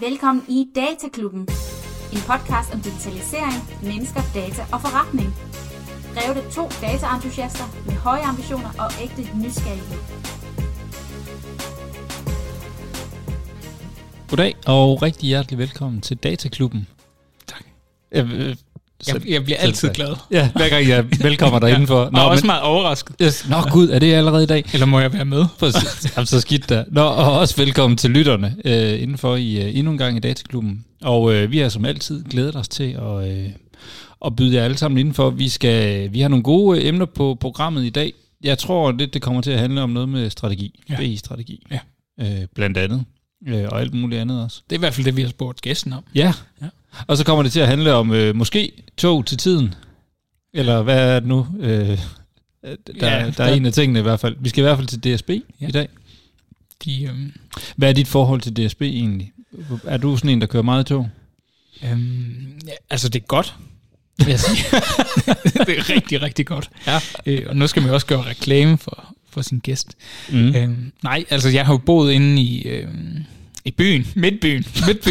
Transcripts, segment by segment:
Velkommen i Dataklubben. En podcast om digitalisering, mennesker, data og forretning. Drevet af 2 dataentusiaster med høje ambitioner og ægte nysgerrighed. Goddag og rigtig hjertelig velkommen til Dataklubben. Tak. Jeg bliver altid glad. Ja, hver gang jeg velkommer dig indenfor. Og også meget overrasket. Yes. Nå gud, er det allerede i dag? Eller må jeg være med? Jamen, så skidt der. Nå, og også velkommen til lytterne indenfor i endnu en gang i Dataklubben. Og vi har som altid glædet os til at byde jer alle sammen indenfor. Vi har nogle gode emner på programmet i dag. Jeg tror lidt, det kommer til at handle om noget med strategi. Ja. BI-strategi. Ja. Blandt andet. Og alt muligt andet også. Det er i hvert fald det, vi har spurgt gæsten om. Ja. Og så kommer det til at handle om måske tog til tiden. Eller hvad er det nu? Der er en af tingene i hvert fald. Vi skal i hvert fald til DSB i dag. Hvad er dit forhold til DSB egentlig? Er du sådan en, der kører meget i tog? Altså det er godt. Det er rigtig, rigtig godt. Ja. Og nu skal man også gøre reklame for sin gæst. Nej, altså jeg har jo boet inde i byen, midtbyen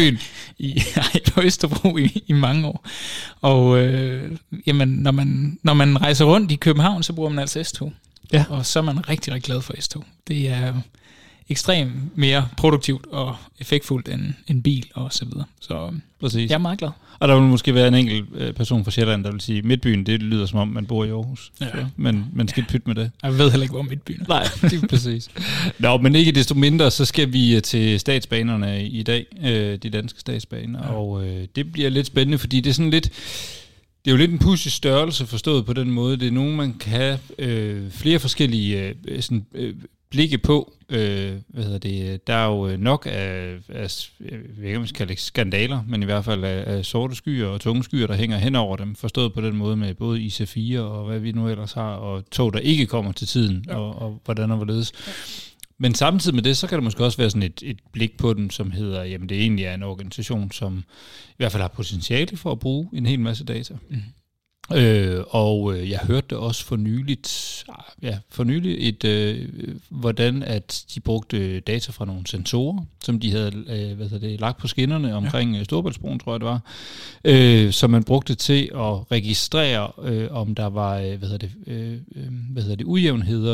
på Østerbro i mange år. Og jamen, når man rejser rundt i København, så bruger man altså S-tog. Ja. Og så er man rigtig, rigtig glad for S-tog. Det er ekstremt mere produktivt og effektfuldt end en bil og så videre. Så præcis. Jeg er meget glad. Og der vil måske være en enkelt person fra Sjælland, der vil sige, midtbyen, det lyder som om, man bor i Aarhus. Ja. Men man skal pytte med det. Jeg ved heller ikke, hvor midtbyen er. Nej, det er præcis. Nå, men ikke desto mindre, så skal vi til statsbanerne i dag, de danske statsbaner. Ja. Og det bliver lidt spændende, fordi det er sådan lidt... Det er jo lidt en pudsig størrelse forstået på den måde. Det er nogen, man kan have flere forskellige blikke på. Der er jo nok af jeg ved ikke, om man skal kalde det skandaler, men i hvert fald af sorte skyer og tunge skyer, der hænger hen over dem, forstået på den måde med både IC4 og hvad vi nu ellers har, og tog, der ikke kommer til tiden, og hvordan og hvorledes. Men samtidig med det, så kan der måske også være sådan et blik på den, som hedder, jamen det egentlig er en organisation, som i hvert fald har potentiale for at bruge en hel masse data. Og jeg hørte det også for nyligt hvordan at de brugte data fra nogle sensorer, som de havde lagt på skinnerne omkring Storebæltsbroen, tror jeg det var, som man brugte til at registrere, om der var ujævnheder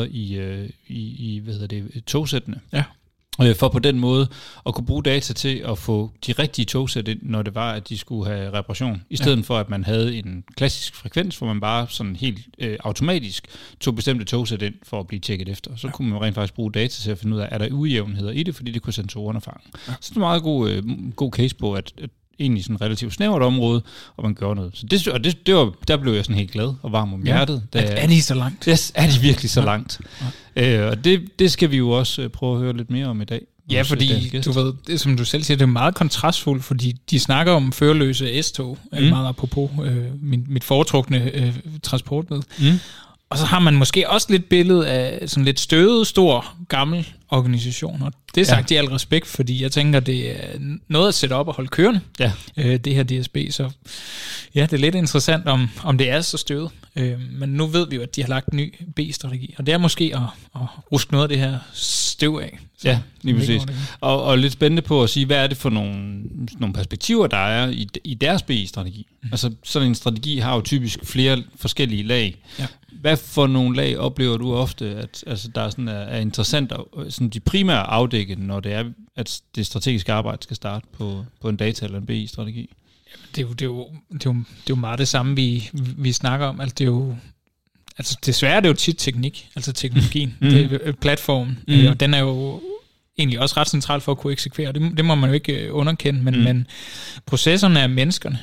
i togsættene. Ja. For på den måde at kunne bruge data til at få de rigtige togsæt ind, når det var, at de skulle have reparation. I stedet for, at man havde en klassisk frekvens, hvor man bare sådan helt automatisk tog bestemte togsæt ind for at blive tjekket efter. Så kunne man rent faktisk bruge data til at finde ud af, er der ujævnheder i det, fordi det kunne sensorerne fange. Ja. Så det er en meget god case på, at egentlig sådan et relativt snævert område, og man gør noget. Så der blev jeg sådan helt glad og varm om hjertet. Er de så langt? Yes, er de virkelig så langt? Og det skal vi jo også prøve at høre lidt mere om i dag. Ja, fordi du ved, det, som du selv siger, det er meget kontrastfuldt, fordi de snakker om førerløse S-tog, meget apropos mit foretrukne transportmiddel. Og så har man måske også lidt billede af sådan lidt støvet, stor, gammel organisation. Og det er sagt i al respekt, fordi jeg tænker, det er noget at sætte op og holde kørende, det her DSB. Så ja, det er lidt interessant, om det er så støvet. Men nu ved vi jo, at de har lagt en ny B-strategi. Og det er måske at ruske noget af det her støv af. Så ja, lige præcis. Og lidt spændende på at sige, hvad er det for nogle perspektiver, der er i deres B-strategi. Altså sådan en strategi har jo typisk flere forskellige lag. Ja. Hvad for nogle lag oplever du ofte, at altså, der er, sådan, er interessant sådan de primære afdække, når det er, at det strategiske arbejde skal starte på en data- eller en BI-strategi? Det er jo meget det samme, vi snakker om. Altså, det er jo, desværre er det jo tit teknik, altså teknologien, det er platformen, og den er jo egentlig også ret central for at kunne eksekvere. Det må man jo ikke underkende, men processerne af menneskerne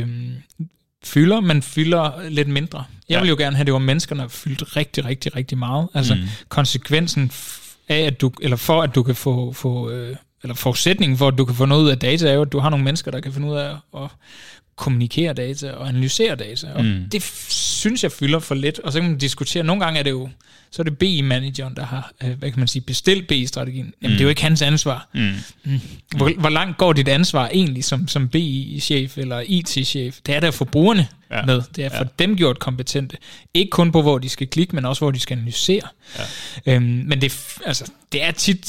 fylder lidt mindre. Jeg vil jo gerne have, at det var menneskerne, der fyldte rigtig, rigtig, rigtig meget. Altså konsekvensen af, at for at du kan få eller forudsætningen for, at du kan få noget ud af data, er jo, at du har nogle mennesker, der kan finde ud af at kommunikere data og analysere data. Og det synes jeg fylder for lidt. Og så kan man diskutere, nogle gange er det jo, så er det BI-manageren, der har, hvad kan man sige, bestilt BI-strategien. Jamen, det er jo ikke hans ansvar. Hvor langt går dit ansvar egentlig som BI-chef eller IT-chef? Det er der for brugerne med. Det er for dem gjort kompetente. Ikke kun på, hvor de skal klikke, men også, hvor de skal analysere. Men det er tit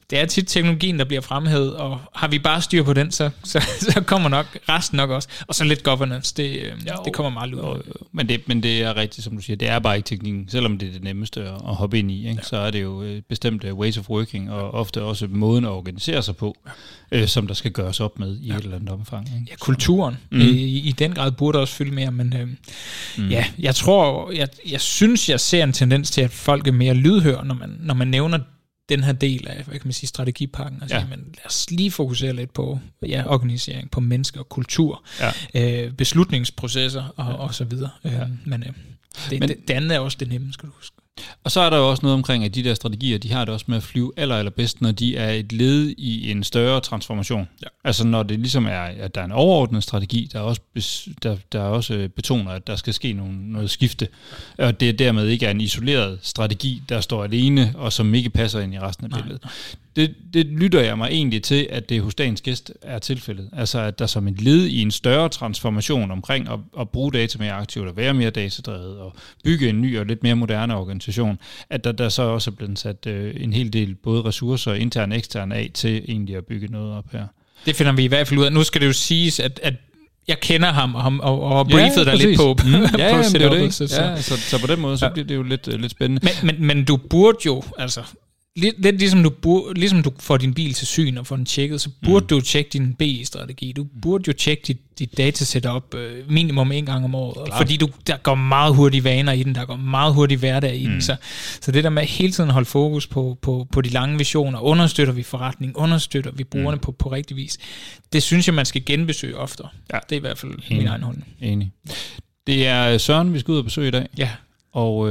det er tit teknologien, der bliver fremhævet, og har vi bare styr på den, så kommer nok resten nok også. Og så lidt governance, det kommer meget ud af. Men det er rigtigt, som du siger, det er bare ikke teknikken. Selvom det er det nemmeste at hoppe ind i, ikke? Så er det jo bestemte ways of working, og ofte også måden at organisere sig på, som der skal gøres op med i et eller andet omfang. Ikke? Ja, kulturen i den grad burde også fylde mere, men jeg tror, jeg synes, jeg ser en tendens til, at folk er mere lydhør, når man nævner den her del af, hvad kan man sige, strategipakken, altså, men lad os lige fokusere lidt på organisering, på mennesker og kultur, beslutningsprocesser og så videre. Men det andet er også det nemme, skal du huske. Og så er der jo også noget omkring, at de der strategier, de har det også med at flyve allerbedst, når de er et led i en større transformation. Ja. Altså når det ligesom er, at der er en overordnet strategi, der også betoner, at der skal ske noget skifte, og det dermed ikke er en isoleret strategi, der står alene, og som ikke passer ind i resten af billedet. Det lytter jeg mig egentlig til, at det hos dagens gæst er tilfældet. Altså at der som et led i en større transformation omkring at bruge data mere aktivt, og være mere datadrevet, og bygge en ny og lidt mere moderne organisation, at der så også er blevet sat en hel del både ressourcer, interne og eksterne af, til egentlig at bygge noget op her. Det finder vi i hvert fald ud af. Nu skal det jo siges, at jeg kender ham og briefet dig lidt på setupet. Så på den måde, så bliver det jo lidt spændende. Men du burde jo, altså lidt ligesom du får din bil til syn og får den tjekket, så burde du tjekke din BI-strategi. Du burde jo tjekke dit datasetup minimum 1 gang om året. Klar. Fordi der går meget hurtige vaner i den, der går meget hurtig hverdag i den. Så det der med hele tiden at holde fokus på de lange visioner, understøtter vi forretning, understøtter vi brugerne på rigtig vis, det synes jeg, man skal genbesøge oftere. Ja. Det er i hvert fald min egen holdning. Enig. Det er Søren, vi skal ud og besøge i dag. Ja. Og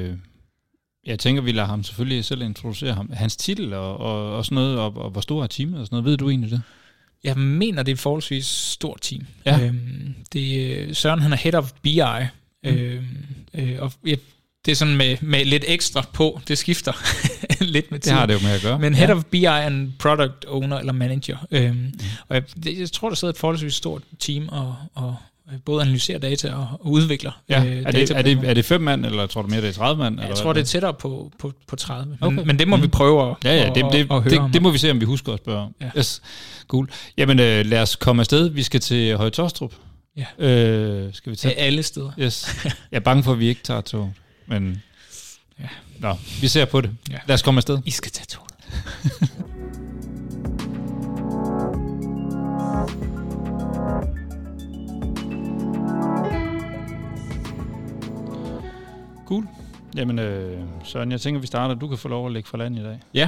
jeg tænker, vi lader ham selvfølgelig selv introducere ham. Hans titel og sådan noget, og hvor stor er teamet og sådan noget. Ved du egentlig det? Jeg mener, det er et forholdsvis stort team. Ja. Søren, han er head of BI. Og det er sådan med lidt ekstra på. Det skifter lidt med tid. Det har det jo med at gøre. Men head of BI er en product owner eller manager. Og jeg tror, der sidder et forholdsvis stort team og både analyserer data og udvikler data. Er det 5 mand, eller tror du mere, det er 30 mand? Jeg tror, det er tættere på 30. Men det må vi prøve at høre det må vi se, om vi husker at spørge om. Ja. Yes. Cool. Jamen, lad os komme afsted. Vi skal til Høje Taastrup. Ja. Skal vi tage? Til alle steder. Yes. Jeg er bange for, at vi ikke tager tog. Men vi ser på det. Ja. Lad os komme afsted. I skal tage tog. Cool. Jamen, Søren, jeg tænker, vi starter. Du kan få lov at lægge for land i dag. Ja,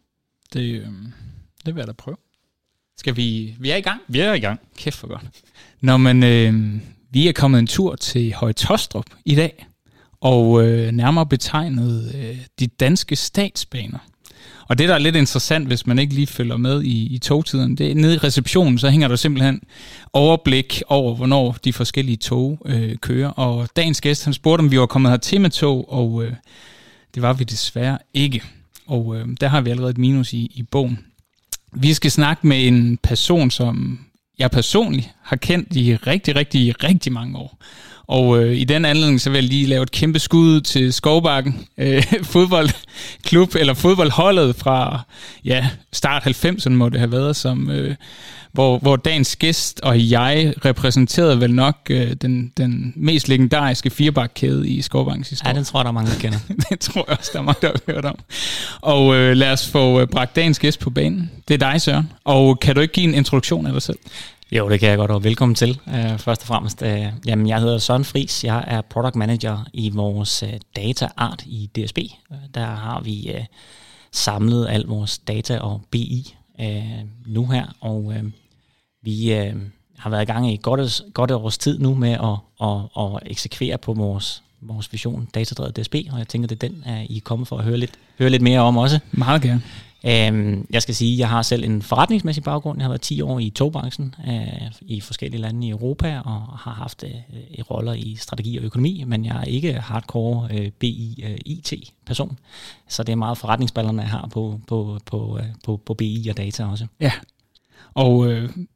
det vil jeg da prøve. Skal vi er i gang? Vi er i gang. Kæft for godt. Nå, men vi er kommet en tur til Høje Taastrup i dag, og nærmere betegnet de danske statsbaner. Og det, der er lidt interessant, hvis man ikke lige følger med i togtiden, det er nede i receptionen, så hænger der simpelthen overblik over, hvornår de forskellige tog kører. Og dagens gæst, han spurgte, om vi var kommet hertil med tog, og det var vi desværre ikke. Og der har vi allerede et minus i bogen. Vi skal snakke med en person, som jeg personligt har kendt i rigtig mange år. Og i den anledning, så vil jeg lige lave et kæmpe skud til Skovbakken fodboldklub, eller fodboldholdet fra start 90'erne må det have været, som, hvor dagens gæst og jeg repræsenterede vel nok den mest legendariske firebakkæde i Skovbakkens historie. Ja, den tror jeg, der er mange, der kender. Det tror jeg også, der er mange, der har hørt om. Og lad os få bragt dagens gæst på banen. Det er dig, Søren. Og kan du ikke give en introduktion af dig selv? Jo, det kan jeg godt, og velkommen til. Først og fremmest, jamen, jeg hedder Søren Friis. Jeg er product manager i vores data-art i DSB. Der har vi samlet al vores data og BI nu her, og vi har været i gang i godt et års tid nu med at eksekvere på vores vision, datadrevet DSB, og jeg tænker, det er den, I er kommet for at høre lidt mere om også. Meget gerne. Jeg skal sige, at jeg har selv en forretningsmæssig baggrund. Jeg har været 10 år i togbranchen i forskellige lande i Europa, og har haft roller i strategi og økonomi, men jeg er ikke hardcore BI-IT-person. Så det er meget forretningsballerne, jeg har på BI og data også. Ja, og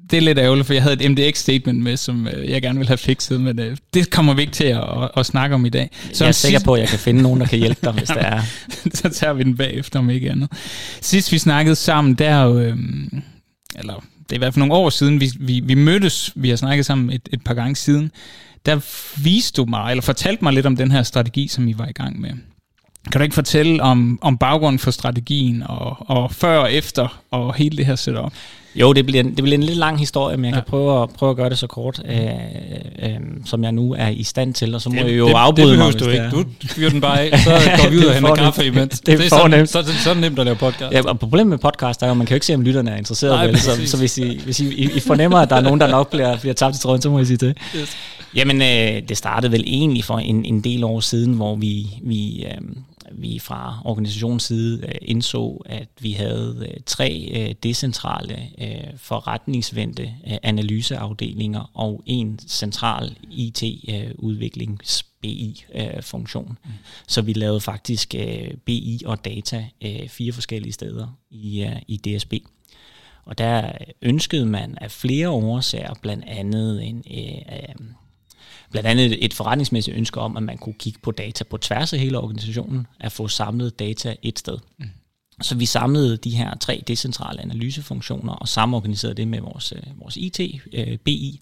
det er lidt ærgerligt, for jeg havde et MDX-statement med, som jeg gerne vil have fikset, men det kommer vi ikke til at snakke om i dag. Så jeg er sikker på, at jeg kan finde nogen, der kan hjælpe dig, hvis der er. Så tager vi den bagefter, om ikke andet. Sidst vi snakkede sammen, eller det er i hvert fald nogle år siden, vi mødtes, vi har snakket sammen et par gange siden, der viste du mig, eller fortalte mig lidt om den her strategi, som I var i gang med. Kan du ikke fortælle om baggrunden for strategien, og før og efter, og hele det her setup? Jo, det bliver en lidt lang historie, men jeg kan prøve at gøre det så kort, som jeg nu er i stand til, og så må jeg jo afbryde mig. Det behøver du ikke. Du fyrer den bare af, så går vi ud og henter kaffe imens. Det er fornemt. Så er det nemt at lave podcast. Ja, og problemet med podcast er jo, man kan jo ikke se, om lytterne er interesseret. Så hvis I fornemmer, at der er nogen, der nok bliver tabt i tråden, så må I sige det. Yes. Jamen, det startede vel egentlig for en del år siden, hvor vi fra organisationens side indså, at vi havde 3 decentrale forretningsvendte analyseafdelinger og en central IT-udviklings BI-funktion. Så vi lavede faktisk BI og data 4 forskellige steder i DSB. Og der ønskede man af flere årsager, blandt andet et forretningsmæssigt ønske om, at man kunne kigge på data på tværs af hele organisationen, at få samlet data et sted. Så vi samlede de her 3 decentrale analysefunktioner og samorganiserede det med vores IT, BI,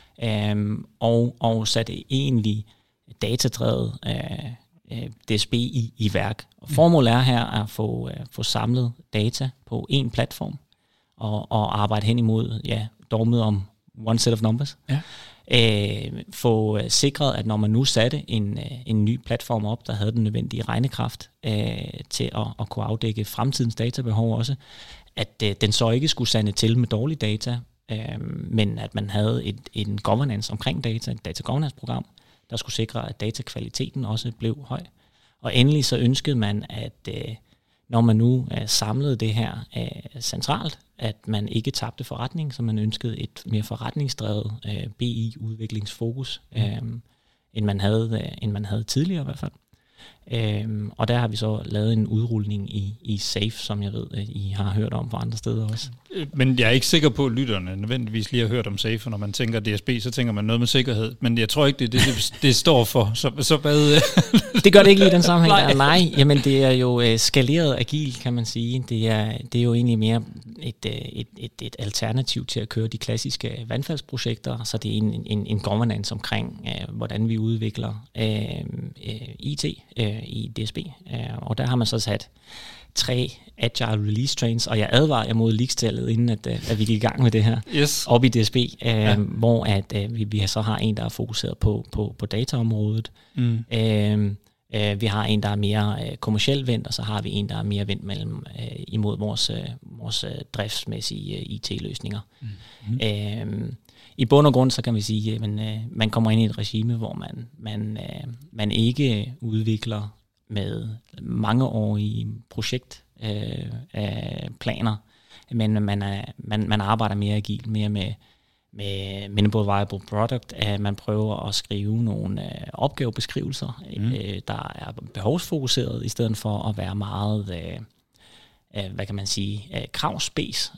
og satte egentlig datadrevet DSB i værk. Og formålet er her at få samlet data på en platform og arbejde hen imod dogmet om one set of numbers. Ja. Få sikret, at når man nu satte en ny platform op, der havde den nødvendige regnekraft til at kunne afdække fremtidens databehov også, at den så ikke skulle sande til med dårlige data, men at man havde en governance omkring data, et data governance-program, der skulle sikre, at datakvaliteten også blev høj. Og endelig så ønskede man, at når man nu samlede det her centralt, at man ikke tabte forretning, så man ønskede et mere forretningsdrevet BI-udviklingsfokus, end man havde tidligere i hvert fald. Og der har vi så lavet en udrulning i SAFE, som jeg ved, I har hørt om fra andre steder også. Men jeg er ikke sikker på, at lytterne nødvendigvis lige har hørt om SAFE, og når man tænker DSB, så tænker man noget med sikkerhed. Men jeg tror ikke, det står for. Så hvad? Det gør det ikke i den sammenhæng. Nej, jamen det er jo skaleret agil, kan man sige. Det er jo egentlig mere et alternativ til at køre de klassiske vandfaldsprojekter, så det er en governance omkring, hvordan vi udvikler IT i DSB. Og der har man så sat 3 agile release trains, og jeg advarer jer mod leaks-tallet, inden at vi gik i gang med det her op i DSB, hvor at vi så har en, der er fokuseret på dataområdet. Vi har en, der er mere kommercielt vendt, og så har vi en, der er mere vendt imod vores driftsmæssige IT-løsninger. I bund og grund, så kan vi sige, at man kommer ind i et regime, hvor man ikke udvikler med mangeårige projektplaner, men man arbejder mere agilt, mere med minimal viable product, at man prøver at skrive nogle opgavebeskrivelser, der er behovsfokuseret, i stedet for at være meget, hvad kan man sige, kravspace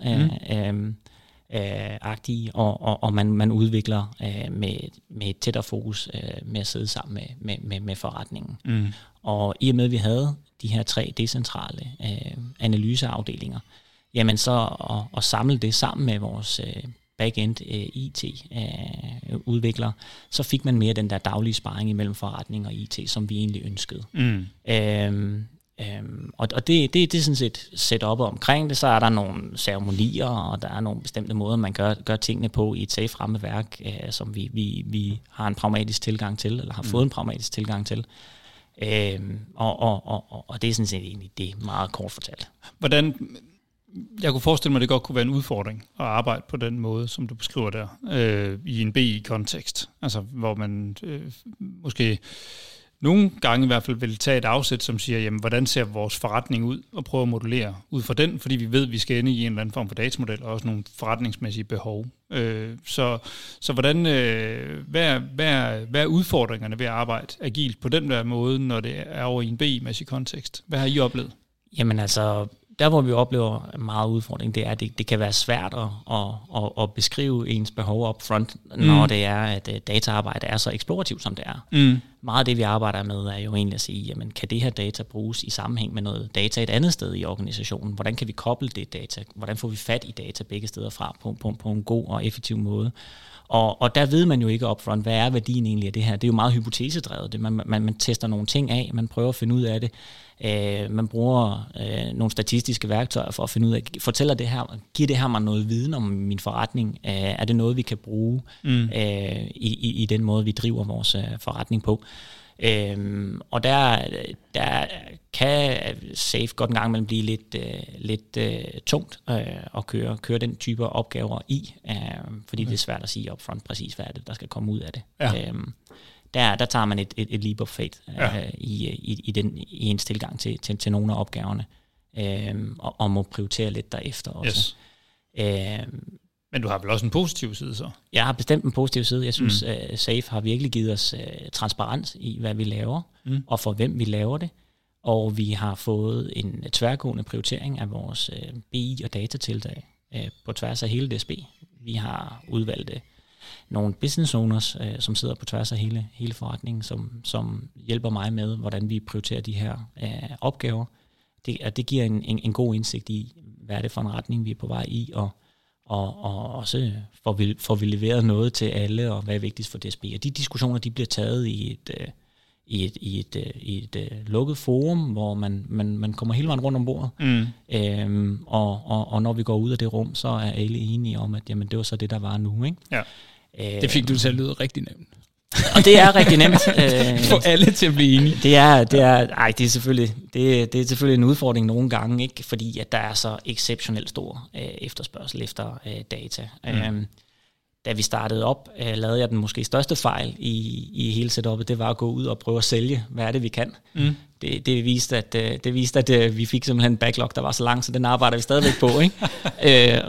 agtige, og man udvikler med et tættere fokus med at sidde sammen med forretningen. Og i og med, at vi havde de her 3 decentrale analyseafdelinger, jamen så at samle det sammen med vores back-end IT-udvikler, så fik man mere den der daglige sparring imellem forretning og IT, som vi egentlig ønskede. Og det er sådan set setup'et omkring det. Så er der nogle ceremonier, og der er nogle bestemte måder, man gør tingene på i et safe rammeværk, som vi har en pragmatisk tilgang til, eller har fået en pragmatisk tilgang til. Og det er sådan set egentlig det meget kort fortalt. Jeg kunne forestille mig, at det godt kunne være en udfordring at arbejde på den måde, som du beskriver der, i en BI-kontekst. Altså, hvor man måske nogle gange i hvert fald vil tage et afsæt, som siger, jamen, hvordan ser vores forretning ud, og prøve at modellere ud fra den, fordi vi ved, at vi skal ende i en eller anden form for datamodel, og også nogle forretningsmæssige behov. Så hvordan, hvad er udfordringerne ved at arbejde agilt på den der måde, når det er over i en BI-mæssig kontekst? Hvad har I oplevet? Jamen altså, der hvor vi oplever meget udfordring, det er, at det kan være svært at beskrive ens behov up front, når det er, at dataarbejde er så eksplorativt, som det er. Meget af det, vi arbejder med, er jo egentlig at sige, jamen, kan det her data bruges i sammenhæng med noget data et andet sted i organisationen? Hvordan kan vi koble det data? Hvordan får vi fat i data begge steder fra på en god og effektiv måde? Og der ved man jo ikke upfront, hvad er værdien egentlig af det her. Det er jo meget hypotesedrevet. Man tester nogle ting af, man prøver at finde ud af det. Man bruger nogle statistiske værktøjer for at finde ud af, giver det her mig noget viden om min forretning? Er det noget, vi kan bruge i den måde, vi driver vores forretning på? Og der kan SAFe godt en gang imellem blive lidt tungt at køre den type af opgaver i, fordi det er svært at sige upfront præcis, hvad er det, der skal komme ud af det. Ja. Der tager man et leap of faith i ens tilgang til nogle af opgaverne, og må prioritere lidt derefter også. Yes. Men du har vel også en positiv side så? Jeg har bestemt en positiv side. Jeg synes, SAFe har virkelig givet os transparens i, hvad vi laver, og for hvem vi laver det. Og vi har fået en tværgående prioritering af vores BI- og datatiltag på tværs af hele DSB. Vi har udvalgt nogle business owners, som sidder på tværs af hele forretningen, som hjælper mig med, hvordan vi prioriterer de her opgaver. Det giver en god indsigt i, hvad er det for en retning, vi er på vej i, og også får vi leveret noget til alle, og hvad er vigtigst for DSB. Og de diskussioner, de bliver taget i et lukket forum, hvor man kommer hele vejen rundt om bordet. Og når vi går ud af det rum, så er alle enige om, at jamen, det var så det, der var nu. Ikke? Ja. Det fik du til at lyde rigtig nemt. Og det er rigtig nemt. Få alle til at blive enige. Det er selvfølgelig en udfordring nogle gange, ikke, fordi at der er så exceptionelt stor efterspørgsel efter data. Da vi startede op, lavede jeg den måske største fejl i hele setupet, det var at gå ud og prøve at sælge, hvad er det, vi kan. Det viste, at vi fik simpelthen en backlog, der var så lang, så den arbejder vi stadigvæk på, ikke?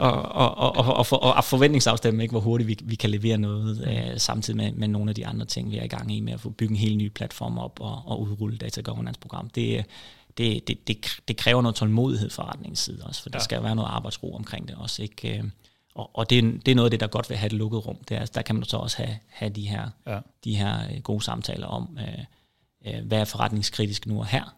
Og forventningsafstemme, ikke, hvor hurtigt vi kan levere noget, samtidig med nogle af de andre ting, vi er i gang i med at få bygge en helt ny platform op og udrulle data governance-program. Det kræver noget tålmodighed fra retningens side også, for der skal være noget arbejdsro omkring det også, ikke? Og det er noget af det, der godt vil have det lukkede rum. Der kan man så også have de her gode samtaler om, hvad er forretningskritisk nu og her,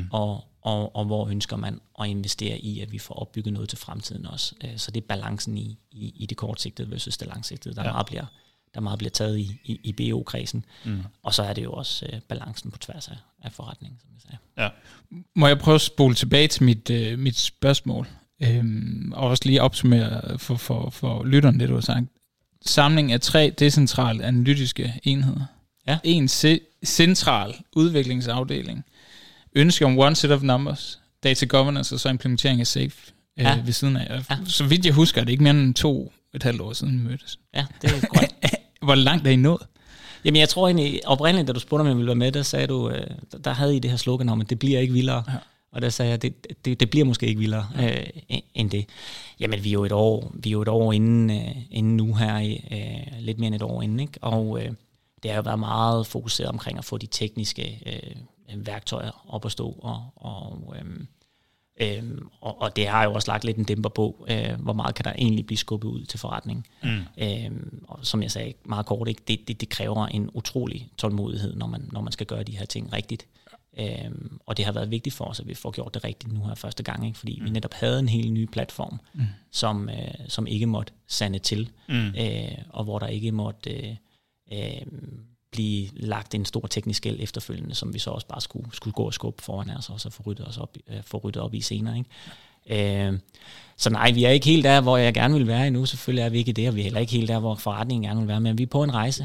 og hvor ønsker man at investere i, at vi får opbygget noget til fremtiden også. Så det er balancen i det kortsigtede versus det langsigtede, der meget bliver taget i BO-kredsen. Og så er det jo også balancen på tværs af forretningen, som jeg sagde. Ja. Må jeg prøve at spole tilbage til mit spørgsmål? Og også lige opsummere for lytterne det, du har sagt. Samling af 3 decentrale analytiske enheder. Ja. En central udviklingsafdeling. Ønske om one set of numbers. Data governance og så implementering af SAFe ved siden af. Ja. Så vidt jeg husker, er det ikke mere end 2,5 år siden vi mødtes. Ja, det er korrekt. Hvor langt er I nået? Jamen jeg tror egentlig, oprindeligt, da du spurgte, om jeg ville være med, der sagde du, der havde I det her slogan om, at det bliver ikke vildere. Ja. Og der sagde jeg, det bliver måske ikke vildere end det. Jamen, vi er jo et år inden nu her, lidt mere end et år inden, ikke? Og det har jo været meget fokuseret omkring at få de tekniske værktøjer op at stå, og det har jo også lagt lidt en dæmper på, hvor meget kan der egentlig blive skubbet ud til forretning. Og som jeg sagde meget kort, ikke? Det kræver en utrolig tålmodighed, når man skal gøre de her ting rigtigt. Og det har været vigtigt for os, at vi får gjort det rigtigt nu her første gang, ikke? Fordi vi netop havde en helt ny platform, som ikke måtte sande til, og hvor der ikke måtte blive lagt en stor teknisk gæld efterfølgende, som vi så også bare skulle gå og skubbe foran os, og så få ryddet op i senere, ikke? Så nej, vi er ikke helt der, hvor jeg gerne vil være endnu. Selvfølgelig er vi ikke det, og vi er heller ikke helt der, hvor forretningen gerne vil være, men vi er på en rejse,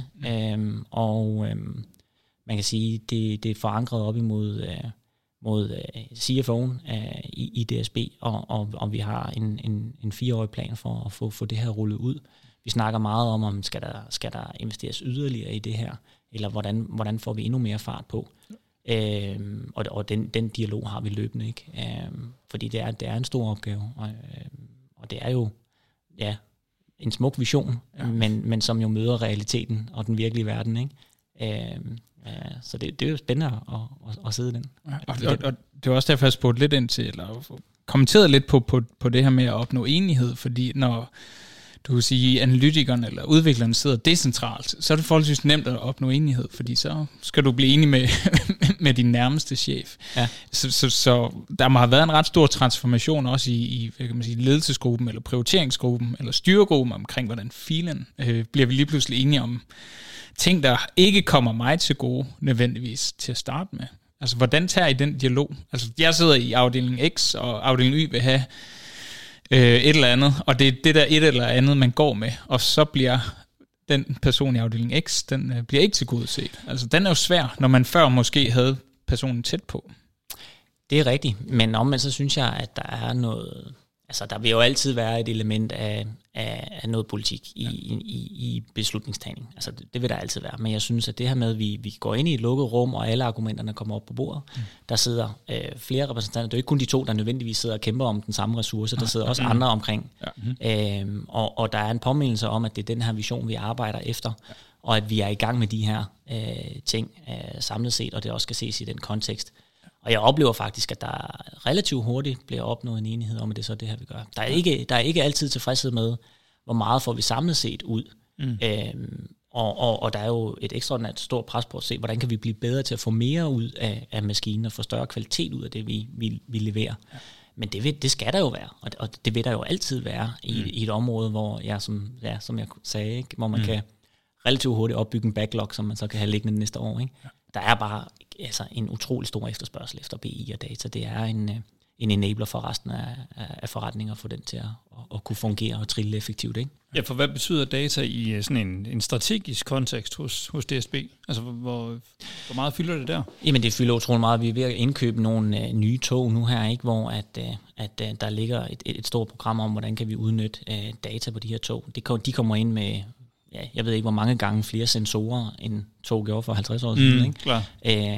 man kan sige, det er forankret op imod CFO'en i DSB, og vi har en 4-årig plan for at få det her rullet ud. Vi snakker meget om skal der investeres yderligere i det her, eller hvordan får vi endnu mere fart på. Og den dialog har vi løbende, ikke? Fordi det er en stor opgave, og det er jo en smuk vision, men som jo møder realiteten og den virkelige verden, ikke? Så det er jo spændende at sidde i den. Og det var også derfor, jeg spurgte lidt ind til, eller kommenteret lidt på det her med at opnå enighed, fordi når du vil sige, analytikeren eller udvikleren sidder decentralt, så er det forholdsvis nemt at opnå enighed, fordi så skal du blive enig med din nærmeste chef. Ja. Så der må have været en ret stor transformation også i hvad kan man sige, ledelsesgruppen, eller prioriteringsgruppen, eller styregruppen omkring, hvordan filen bliver vi lige pludselig enige om ting, der ikke kommer mig til gode nødvendigvis til at starte med. Altså, hvordan tager I den dialog? Altså, jeg sidder i afdeling X, og afdeling Y vil have et eller andet, og det er det der et eller andet, man går med, og så bliver den person i afdeling X, den bliver ikke tilgodeset. Altså, den er jo svær, når man før måske havde personen tæt på. Det er rigtigt, men omvendt så synes jeg, at der er noget... Altså, der vil jo altid være et element af noget politik i beslutningstagning. Altså, det vil der altid være. Men jeg synes, at det her med, at vi går ind i et lukket rum, og alle argumenterne kommer op på bordet, der sidder flere repræsentanter. Det er jo ikke kun de to, der nødvendigvis sidder og kæmper om den samme ressource. Der sidder også andre omkring. Og der er en påmindelse om, at det er den her vision, vi arbejder efter, og at vi er i gang med de her ting samlet set, og det også skal ses i den kontekst. Og jeg oplever faktisk, at der relativt hurtigt bliver opnået en enighed om, at det er så det her, vi gør. Der er ikke altid tilfredshed med, hvor meget får vi samlet set ud. Og der er jo et ekstraordinært stort pres på at se, hvordan kan vi blive bedre til at få mere ud af maskinen, og få større kvalitet ud af det, vi leverer. Ja. Men det skal der jo være, og det vil der jo altid være i et område, hvor jeg, som jeg sagde, ikke, hvor man kan relativt hurtigt opbygge en backlog, som man så kan have liggende næste år. Ikke? Ja. Der er bare en utrolig stor efterspørgsel efter BI og data. Det er en enabler for resten af forretninger at få den til at kunne fungere og trille effektivt. Ikke? Ja, for hvad betyder data i sådan en strategisk kontekst hos DSB? Altså, hvor meget fylder det der? Jamen, det fylder utrolig meget. Vi er ved at indkøbe nogle nye tog nu her, ikke, hvor at der ligger et stort program om, hvordan kan vi udnytte data på de her tog. De kommer ind med... Ja, jeg ved ikke, hvor mange gange flere sensorer, end tog gjorde for 50 år siden. Ikke? Klar.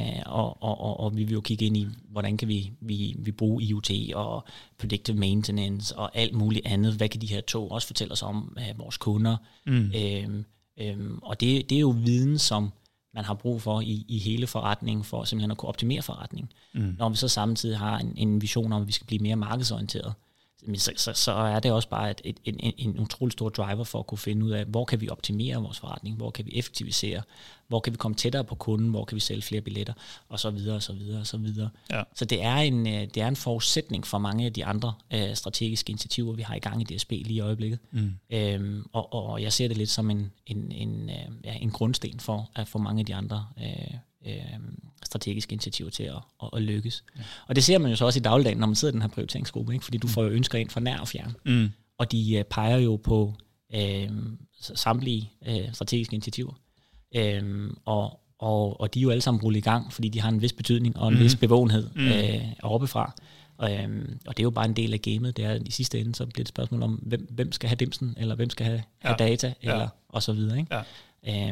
Og vi vil jo kigge ind i, hvordan kan vi bruge IoT og predictive maintenance og alt muligt andet. Hvad kan de her tog også fortælle os om vores kunder? Og det er jo viden, som man har brug for i hele forretningen, for simpelthen at kunne optimere forretningen. Når vi så samtidig har en vision om, at vi skal blive mere markedsorienteret, så er det også bare en utrolig stor driver for at kunne finde ud af, hvor kan vi optimere vores forretning, hvor kan vi effektivisere, hvor kan vi komme tættere på kunden, hvor kan vi sælge flere billetter, og så videre, og så videre, og så videre. Ja. Så det er en forudsætning for mange af de andre strategiske initiativer, vi har i gang i DSB lige i øjeblikket. Og jeg ser det lidt som en grundsten for at få mange af de andre strategiske initiativer til at lykkes. Ja. Og det ser man jo så også i dagligdagen, når man sidder i den her prioriteringsgruppe, ikke? Fordi du får jo ønsker ind fra nær og fjern. Og de peger jo på samtlige strategiske initiativer. Og de er jo alle sammen rullet i gang, fordi de har en vis betydning og en vis bevågenhed oppefra. Og det er jo bare en del af gamet. Det er i sidste ende, så bliver det et spørgsmål om, hvem skal have dimsen, eller hvem skal have data, eller og så videre. Ikke? Ja.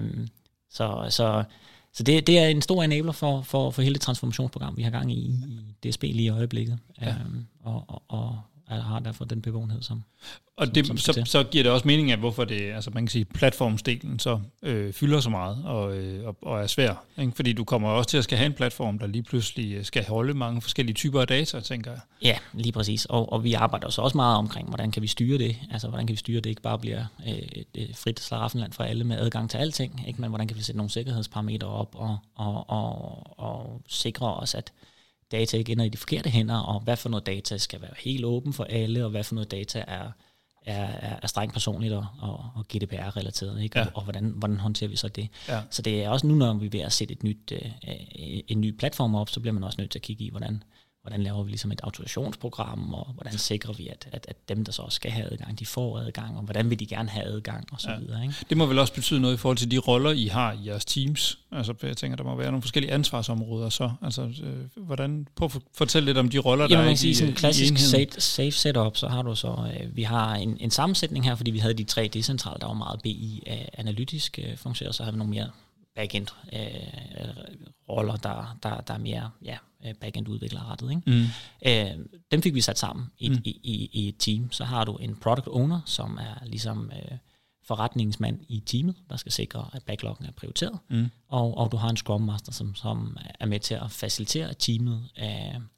Så det er en stor enabler for hele det transformationsprogram, vi har gang i DSB lige i øjeblikket. Ja. Og har derfor den bevågenhed, som... Og det, så giver det også mening af, hvorfor det, altså man kan sige, platformsdelen så fylder så meget og er svær. Ikke? Fordi du kommer også til at skal have en platform, der lige pludselig skal holde mange forskellige typer af data, tænker jeg. Ja, lige præcis. Og vi arbejder så også meget omkring, hvordan kan vi styre det? Altså, hvordan kan vi styre det ikke bare bliver et frit slaraffenland for alle med adgang til alting, ikke? Men hvordan kan vi sætte nogle sikkerhedsparametre op og sikre os, at data ikke ender i de forkerte hænder, og hvad for noget data skal være helt åben for alle, og hvad for noget data er strengt personligt og GDPR-relateret, ikke? Ja. Og hvordan håndterer vi så det? Ja. Så det er også nu, når vi er ved at sætte en ny platform op, så bliver man også nødt til at kigge i, hvordan laver vi ligesom et autorisationsprogram, og hvordan sikrer vi, at dem, der så også skal have adgang, de får adgang, og hvordan vil de gerne have adgang, og så videre. Ikke? Det må vel også betyde noget i forhold til de roller, I har i jeres teams. Altså, jeg tænker, der må være nogle forskellige ansvarsområder så. Altså, prøv at fortælle lidt om de roller, der er i enheden. Som en klassisk safe setup, så har du så, vi har en sammensætning her, fordi vi havde de 3 decentrale, der var meget BI-analytisk funktioner, så har vi nogle mere backend roller, der er mere backend udviklerrettet. Ikke? Dem fik vi sat sammen i et team. Så har du en product owner, som er ligesom forretningsmand i teamet, der skal sikre, at backloggen er prioriteret. Og du har en scrum master, som er med til at facilitere, at teamet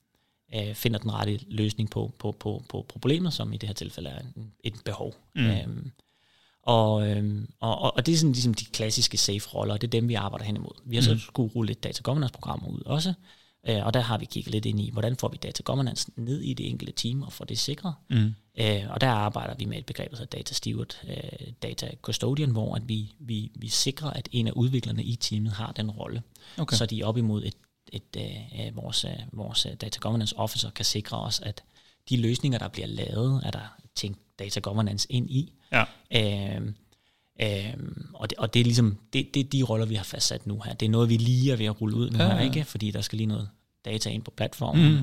finder den rette løsning på problemet, som i det her tilfælde er et behov. Og det er sådan ligesom de klassiske safe-roller, og det er dem, vi arbejder hen imod. Vi har så skulle rulle et data governance-programmer ud også, og der har vi kigget lidt ind i, hvordan får vi data governance ned i det enkelte team, og får det sikret. Og der arbejder vi med et begreb, der hedder data steward, data custodian, hvor at vi sikrer, at en af udviklerne i teamet har den rolle. Okay. Så de er op imod vores data governance officer kan sikre os, at de løsninger, der bliver lavet, er der tænkt data governance ind i. Ja. Og det er ligesom det er de roller, vi har fastsat nu her. Det er noget, vi lige er ved at rulle ud nu her, ikke? Fordi der skal lige noget data ind på platformen,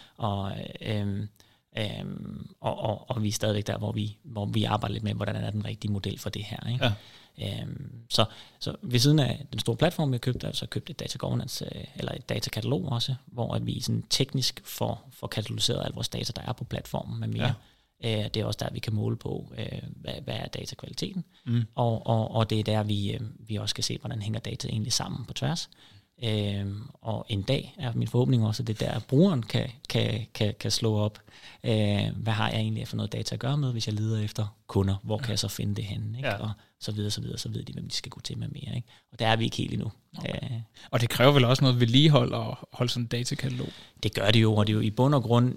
og vi er stadigvæk der, hvor vi arbejder lidt med, hvordan er den rigtige model for det her, ikke? Ja. Så ved siden af den store platform, vi har købt, så købt et data governance, eller et datakatalog også, hvor at vi sådan teknisk får katalogiseret al vores data, der er på platformen med mere. Ja. Det er også der, vi kan måle på, hvad er datakvaliteten, og det er der, vi også skal se, hvordan hænger data egentlig sammen på tværs. Og en dag er min forhåbning også, at det der brugeren kan slå op, hvad har jeg egentlig for noget data at gøre med, hvis jeg leder efter kunder, hvor kan jeg så finde det henne, ikke? Ja. Og så videre, så ved de, hvem de skal gå til med mere, ikke? Og der er vi ikke helt endnu. Okay. Og det kræver vel også noget vedligehold og holde sådan en datakatalog? Det gør det jo, og det er jo i bund og grund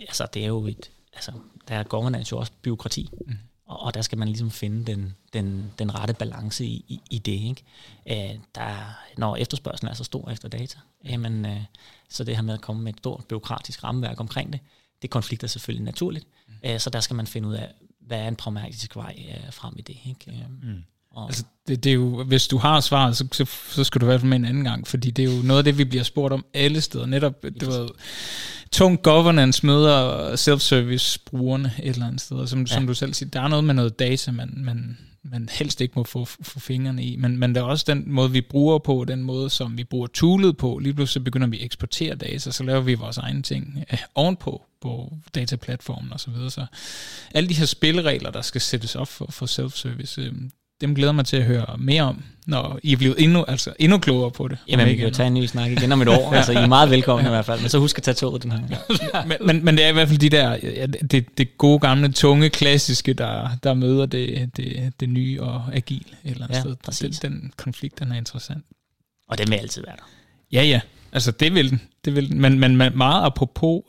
der er governance jo også bureaukrati. Og der skal man ligesom finde den rette balance i det, ikke? Når efterspørgselen er så stor efter data, jamen, så det her med at komme med et stort bureaukratisk rammeværk omkring det konflikter selvfølgelig naturligt. Så der skal man finde ud af, hvad er en pragmatisk vej frem i det, ikke? Altså, det er jo, hvis du har svaret, så skal du i hvert fald med en anden gang, fordi det er jo noget af det, vi bliver spurgt om alle steder. Netop, det var tung governance møder self-service brugerne et eller andet sted. Som du selv siger, der er noget med noget data, man helst ikke må få fingrene i, men der er også den måde, vi bruger på, den måde, som vi bruger toolet på. Lige pludselig begynder vi at eksportere data, så laver vi vores egne ting ovenpå på dataplatformen og så videre. Så alle de her spilleregler, der skal sættes op for self-service, dem glæder mig til at høre mere om, når I er blevet endnu klogere på det. Jamen, vi kan jo tage en ny snak igen om et år. Altså, I er meget velkommen i hvert fald, men så husk at tage toget den her. Men det er i hvert fald de der, det gode gamle, tunge, klassiske, der møder det nye og agile et eller andet sted. Den konflikt, den er interessant. Og den vil altid være der. Ja. Altså, det vil den. Men meget apropos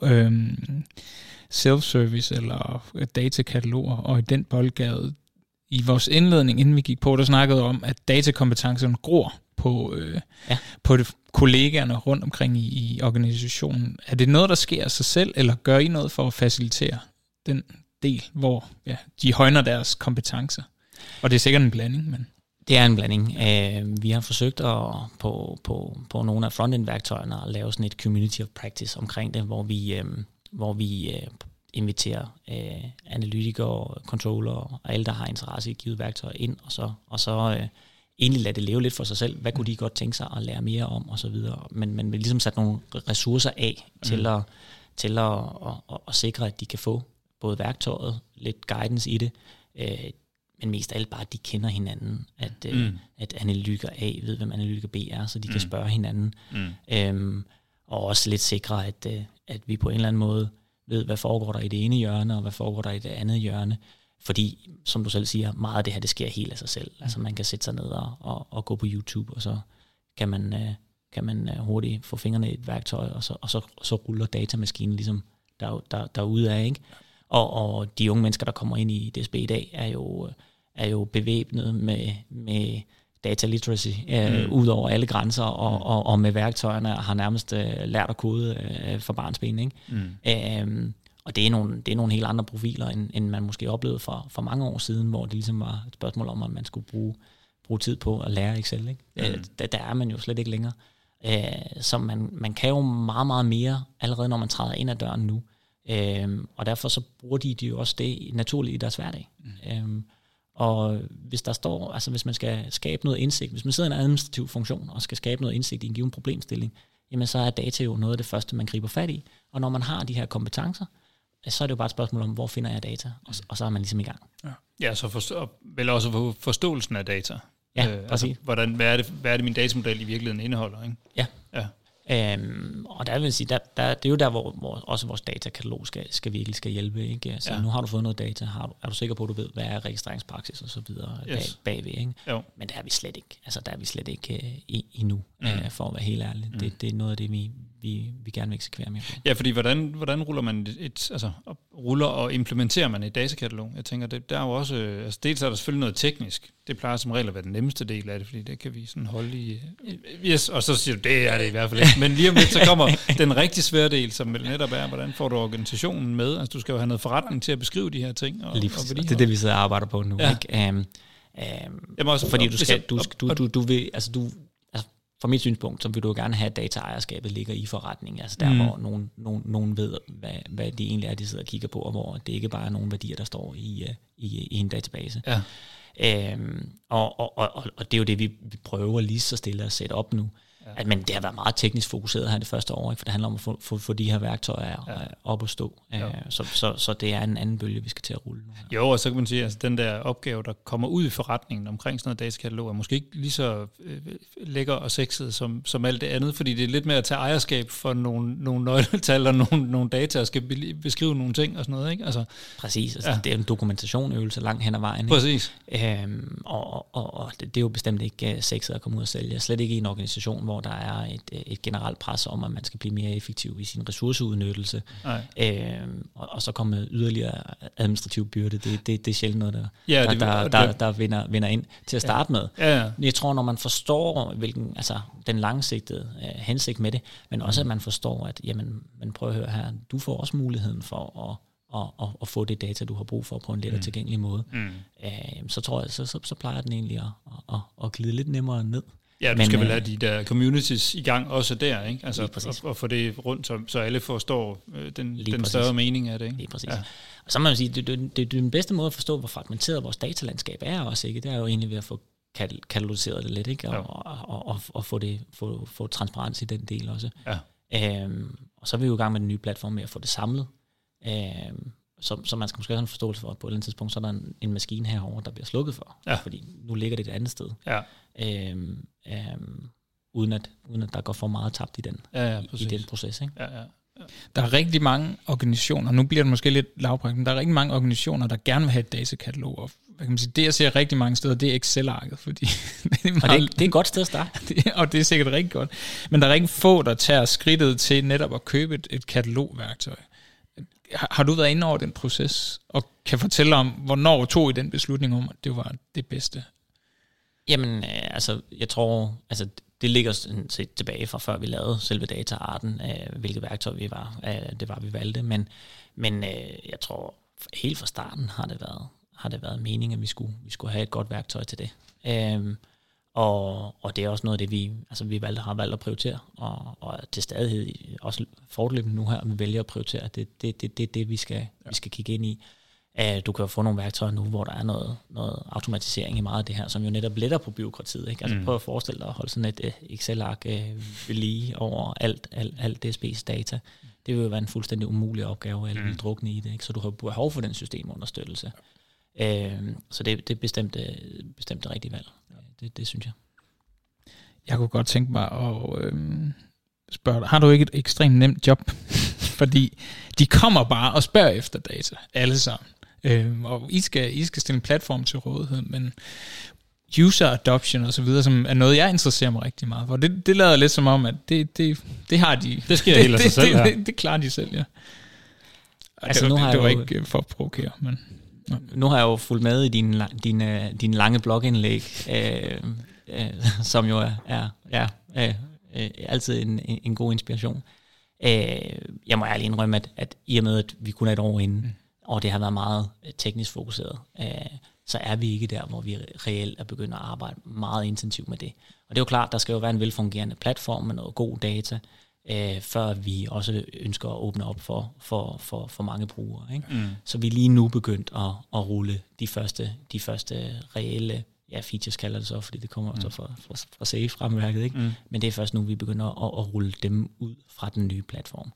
self-service eller datakataloger, og i den boldgade, i vores indledning, inden vi gik på, der snakkede om, at datakompetencerne gror på kollegaerne rundt omkring i organisationen. Er det noget, der sker af sig selv, eller gør I noget for at facilitere den del, hvor de højner deres kompetencer? Og det er sikkert en blanding, men... Det er en blanding. Vi har forsøgt på nogle af frontend-værktøjerne at lave sådan et community of practice omkring det, hvor vi inviterer analytikere, controller og alle, der har interesse i givet værktøj ind, og så egentlig lade det leve lidt for sig selv. Hvad kunne de godt tænke sig at lære mere om, og så videre. Men man vil ligesom sætte nogle ressourcer af til at sikre, at de kan få både værktøjet, lidt guidance i det, men mest af alt bare, at de kender hinanden. At analytiker A ved, hvem analytiker B er, så de kan spørge hinanden. Og også lidt sikre, at vi på en eller anden måde ved, hvad foregår der i det ene hjørne, og hvad foregår der i det andet hjørne. Fordi, som du selv siger, meget af det her, det sker helt af sig selv. Altså man kan sætte sig ned og gå på YouTube, og så kan man hurtigt få fingrene i et værktøj, og så ruller datamaskinen ligesom derude af, ikke? Og de unge mennesker, der kommer ind i DSB i dag, er jo bevæbnet med data literacy ud over alle grænser, og med værktøjerne har nærmest lært at kode for barnsben, ikke? Og det er nogle helt andre profiler, end man måske oplevede for mange år siden, hvor det ligesom var et spørgsmål om, at man skulle bruge tid på at lære Excel, ikke? Der er man jo slet ikke længere. Så man kan jo meget, meget mere, allerede når man træder ind ad døren nu. Og derfor så bruger de jo også det naturligt i deres hverdag. Og hvis der står, altså hvis man skal skabe noget indsigt, hvis man sidder i en administrativ funktion og skal skabe noget indsigt i en given problemstilling, jamen så er data jo noget af det første, man griber fat i. Og når man har de her kompetencer, så er det jo bare et spørgsmål om, hvor finder jeg data, og så er man ligesom i gang. Ja, så vel også forståelsen af data. Ja, altså, hvad er det min datamodel i virkeligheden indeholder, ikke? Ja. Og der vil jeg sige, det er jo der, hvor også vores datakatalog virkelig skal hjælpe. Ikke? Så nu har du fået noget data, er du sikker på, at du ved, hvad er registreringspraksis og så videre bagved. Ikke? Men der er vi slet ikke. Altså der er vi slet ikke endnu, for at være helt ærlig. Det er noget af det, vi gerne vil eksekvere mere på. Ja, fordi hvordan ruller man ruller og implementerer man et datakatalog? Jeg tænker, der er jo også, dels er der selvfølgelig noget teknisk. Det plejer som regel at være den nemmeste del af det, fordi det kan vi sådan holde i. Yes, og så siger du, det er det i hvert fald ikke. Men lige om lidt, så kommer den rigtig svære del, som vel netop er, hvordan får du organisationen med? Altså, du skal jo have noget forretning til at beskrive de her ting. Og det er det, vi sidder og arbejder på nu. Ja. Ikke? Fordi du vil, altså fra mit synspunkt, så vil du gerne have, at dataejerskabet ligger i forretningen. Altså der, hvor nogen ved, hvad det egentlig er, de sidder og kigger på, og hvor det ikke bare er nogle værdier, der står i en database. Ja. Og det er jo det, vi prøver lige så stille at sætte op nu. Ja. Men det har været meget teknisk fokuseret her det første år, ikke? For det handler om at få de her værktøjer op at stå. Så det er en anden bølge, vi skal til at rulle nu. Jo, og så kan man sige, at altså, den der opgave, der kommer ud i forretningen omkring sådan noget datakatalog, er måske ikke lige så lækker og sexet som alt det andet, fordi det er lidt mere at tage ejerskab for nogle nøgletal og nogle data, og skal beskrive nogle ting og sådan noget. Ikke? Altså, præcis, altså, det er en dokumentationøvelse langt hen ad vejen. Ikke? Præcis. Og det er jo bestemt ikke sexet at komme ud og sælge. Slet ikke i en organisation, hvor der er et generelt pres om, at man skal blive mere effektiv i sin ressourceudnyttelse. Og så kommer yderligere administrativ byrde. Det er sjældent noget, der vinder ind til at starte med. Ja. Jeg tror, når man forstår, hvilken den langsigtede hensigt med det, men også at man forstår, at jamen, prøv at høre her, du får også muligheden for at få det data, du har brug for på en lettere tilgængelig måde. Så tror jeg, så plejer den egentlig at glide lidt nemmere ned. Ja, du skal vel have de der communities i gang også der, ikke? Altså og få det rundt, så alle forstår den større mening af det, ikke? Lige præcis. Ja. Og så må man sige, det er den bedste måde at forstå, hvor fragmenteret vores datalandskab er også, ikke? Det er jo egentlig ved at få katalogeret det lidt, ikke? Og få transparens i den del også. Ja. Og så er vi jo i gang med den nye platform med at få det samlet. Så man skal måske have en forståelse for, at på et eller andet tidspunkt, så er der en maskine herovre, der bliver slukket for. Ja. Fordi nu ligger det et andet sted. Ja. Uden at der går for meget tabt i den, i den proces. Ikke? Ja. Der er rigtig mange organisationer, nu bliver det måske lidt lavprægt, men der er rigtig mange organisationer, der gerne vil have et datakatalog. Og hvad kan man sige, det jeg ser rigtig mange steder, det er Excel-arket, fordi det er et godt sted at starte. Og det er sikkert rigtig godt. Men der er rigtig få, der tager skridtet til netop at købe et katalogværktøj. Har du været inde over den proces, og kan fortælle om, hvornår tog I den beslutning om, at det var det bedste? Jamen, jeg tror, det ligger set tilbage fra før vi lavede selve dataarten, hvilket værktøj det var, vi valgte. Men jeg tror, helt fra starten har det været meningen, at vi skulle have et godt værktøj til det. Og det er også noget af det, vi har valgt at prioritere, og til stadighed også fortløbende nu her, vi vælger at prioritere. Det er det, vi skal kigge ind i. Du kan jo få nogle værktøjer nu, hvor der er noget automatisering i meget af det her, som jo netop letter på byråkratiet. Ikke? Altså prøv at forestille dig at holde sådan et Excel-ark lige over alt DSB's data. Det vil jo være en fuldstændig umulig opgave, eller drukne i det. Ikke? Så du har behov for den systemunderstøttelse. Så det er bestemt det rigtige valg. Det synes jeg. Jeg kunne godt tænke mig at spørge dig, har du ikke et ekstremt nemt job? Fordi de kommer bare og spørger efter data, alle sammen. Og I skal stille en platform til rådighed, men user adoption og så videre, som er noget, jeg interesserer mig rigtig meget for. Det lader lidt som om, at det har de. Det sker helt af sig selv, ja. Det klarer de selv, ja. Altså, det var ikke for at provokere, men... Nu har jeg jo fulgt med i dine lange blogindlæg, som jo er altid en god inspiration. Jeg må ærligt indrømme, at i og med, at vi kun er et år inde, og det har været meget teknisk fokuseret, så er vi ikke der, hvor vi reelt er begyndt at arbejde meget intensivt med det. Og det er jo klart, der skal jo være en velfungerende platform med noget god data, før vi også ønsker at åbne op for mange brugere. Ikke? Så vi er lige nu begyndt at rulle de første reelle features, kalder det så, fordi det kommer så fra Safe-fremværket. Ikke? Men det er først nu, vi begynder at rulle dem ud fra den nye platform.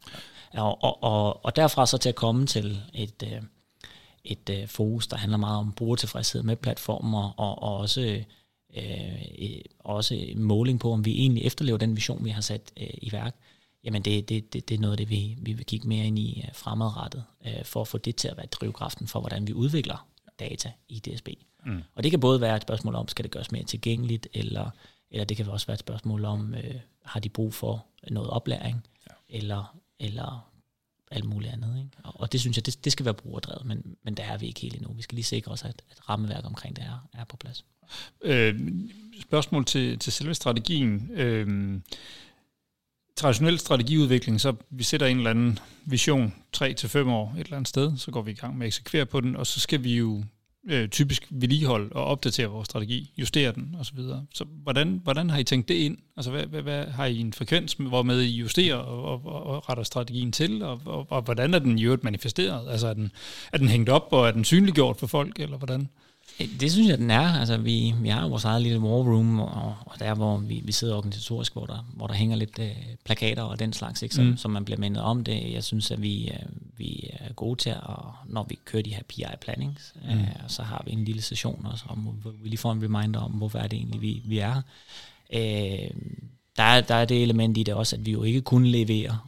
Og derfra så til at komme til et fokus, der handler meget om brugertilfredshed med platformen, og også også en måling på, om vi egentlig efterlever den vision, vi har sat i værk, jamen det er noget af det, vi vil kigge mere ind i fremadrettet, for at få det til at være drivkraften for, hvordan vi udvikler data i DSB. Og det kan både være et spørgsmål om, skal det gøres mere tilgængeligt, eller det kan også være et spørgsmål om, har de brug for noget oplæring, eller alt muligt andet. Ikke? Og det synes jeg, det skal være brugerdrevet, men der er vi ikke helt endnu. Vi skal lige sikre os, at rammeværk omkring det er på plads. Spørgsmål til selve strategien. Traditionel strategiudvikling, så vi sætter en eller anden vision 3 til 5 år et eller andet sted, så går vi i gang med at eksekvere på den, og så skal vi jo typisk vedligeholde og opdatere vores strategi, justere den osv. Så hvordan har I tænkt det ind? Altså hvad har I en frekvens, hvormed I justerer og retter strategien til, og hvordan er den i øvrigt manifesteret? Altså er den hængt op, og er den synliggjort for folk, eller hvordan? Det synes jeg, den er. Altså, vi har jo vores eget lille war room, og der, hvor vi sidder organisatorisk, hvor der hænger lidt plakater og den slags, ikke, som man bliver mindet om det. Jeg synes, at vi er gode til, når vi kører de her PI-plannings, så har vi en lille session også, hvor vi lige får en reminder om, hvorfor er det egentlig, vi er. Der er det element i det også, at vi jo ikke kun leverer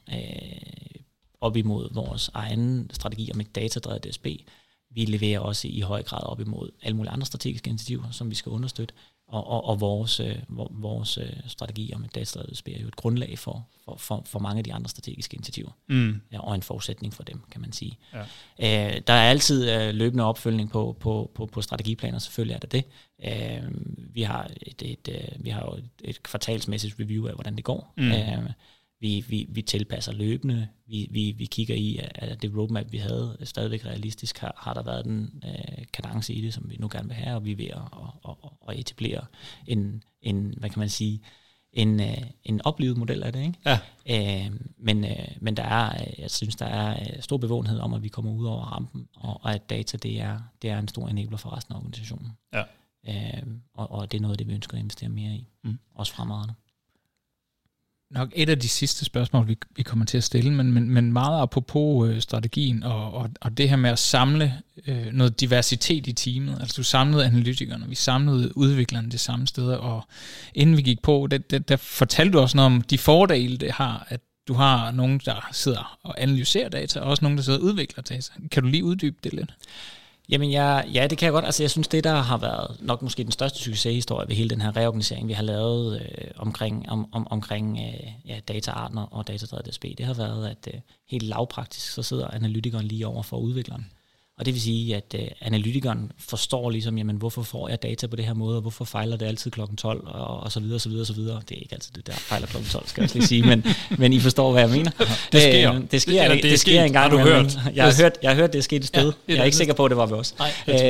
op imod vores egen strategi om et datadrevet DSB. Vi leverer også i høj grad op imod alle mulige andre strategiske initiativer, som vi skal understøtte, og vores strategi om et datadrevet DSB er jo et grundlag for mange af de andre strategiske initiativer, og en forudsætning for dem, kan man sige. Ja. Der er altid løbende opfølgning på strategiplaner, selvfølgelig er der det. Vi har jo et kvartalsmæssigt review af, hvordan det går. Vi tilpasser løbende. Vi kigger i, at det roadmap, vi havde, stadigvæk realistisk. Har der været den kadence i det, som vi nu gerne vil have, og vi er ved at etablere en hvad kan man sige, en oplevet model af det, ikke? Ja. Men der er, jeg synes, der er stor bevågenhed om, at vi kommer ud over rampen, og at data, det er en stor enabler for resten af organisationen. Ja. Og det er noget af det, vi ønsker at investere mere i, også fremadrettet. Nok et af de sidste spørgsmål, vi kommer til at stille, men meget apropos strategien og det her med at samle noget diversitet i teamet. Altså du samlede analytikerne, vi samlede udviklerne det samme sted, og inden vi gik på, der fortalte du også noget om de fordele, det har, at du har nogen, der sidder og analyserer data, og også nogen, der sidder og udvikler data. Kan du lige uddybe det lidt? Jamen ja, det kan jeg godt. Altså jeg synes, det der har været nok måske den største succeshistorie ved hele den her reorganisering, vi har lavet omkring dataarten og datadrevet DSB, det har været, at helt lavpraktisk, så sidder analytikeren lige over for udvikleren. Og det vil sige, at analytikeren forstår ligesom, jamen hvorfor får jeg data på det her måde, og hvorfor fejler det altid klokken 12, og så videre, så videre, så videre. Det er ikke altid det der fejler klokken 12, skal jeg også lige sige, men I forstår, hvad jeg mener. Det sker engang. Har du hørt? Jeg har hørt, det er sket et sted. Ja, jeg er ikke sikker på, at det var ved os.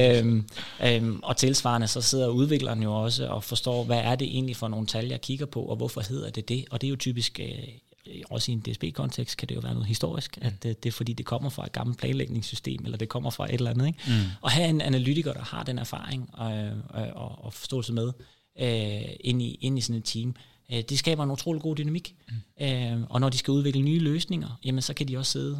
Og tilsvarende, så sidder udvikleren jo også og forstår, hvad er det egentlig for nogle tal, jeg kigger på, og hvorfor hedder det? Og det er jo typisk også i en DSB-kontekst kan det jo være noget historisk, at det er fordi, det kommer fra et gammelt planlægningssystem, eller det kommer fra et eller andet. Ikke? Og have en analytiker, der har den erfaring og forståelse med ind i sådan et team, det skaber en utrolig god dynamik. Og når de skal udvikle nye løsninger, jamen så kan de også sidde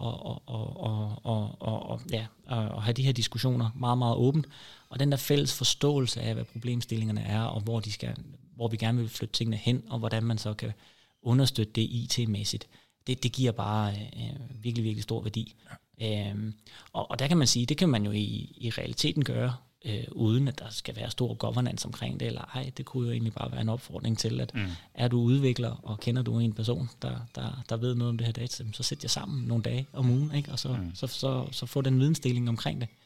og have de her diskussioner meget, meget åbent. Og den der fælles forståelse af, hvad problemstillingerne er, og hvor vi gerne vil flytte tingene hen, og hvordan man så kan understøtte det IT-mæssigt, det giver bare virkelig, virkelig stor værdi. Ja. Og der kan man sige, det kan man jo i realiteten gøre, uden at der skal være stor governance omkring det, eller ej, det kunne jo egentlig bare være en opfordring til, at er du udvikler, og kender du en person, der ved noget om det her data, så sæt jer sammen nogle dage om ugen, ikke? Og så få den vidensdeling omkring det.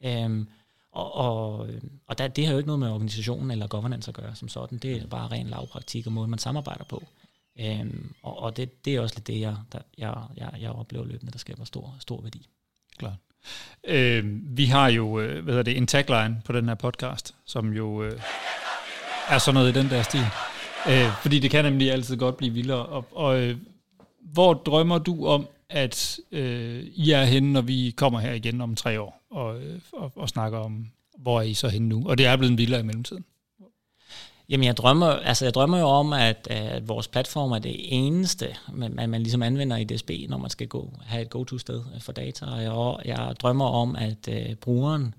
Og det har jo ikke noget med organisationen eller governance at gøre som sådan, det er bare ren lavpraktik og måde, man samarbejder på. Og det er også lidt det, jeg oplever løbende, der skaber stor værdi. Klart. Vi har jo en tagline på den her podcast, som jo er sådan noget i den der stil. Fordi det kan nemlig altid godt blive vildere. Og hvor drømmer du om, at I er henne, når vi kommer her igen om 3 år, og snakker om, hvor er I så henne nu? Og det er blevet vildere i mellemtiden. Jamen jeg drømmer jo om, at vores platform er det eneste, man ligesom anvender i DSB, når man skal have et go-to-sted for data. Og jeg drømmer om, at brugeren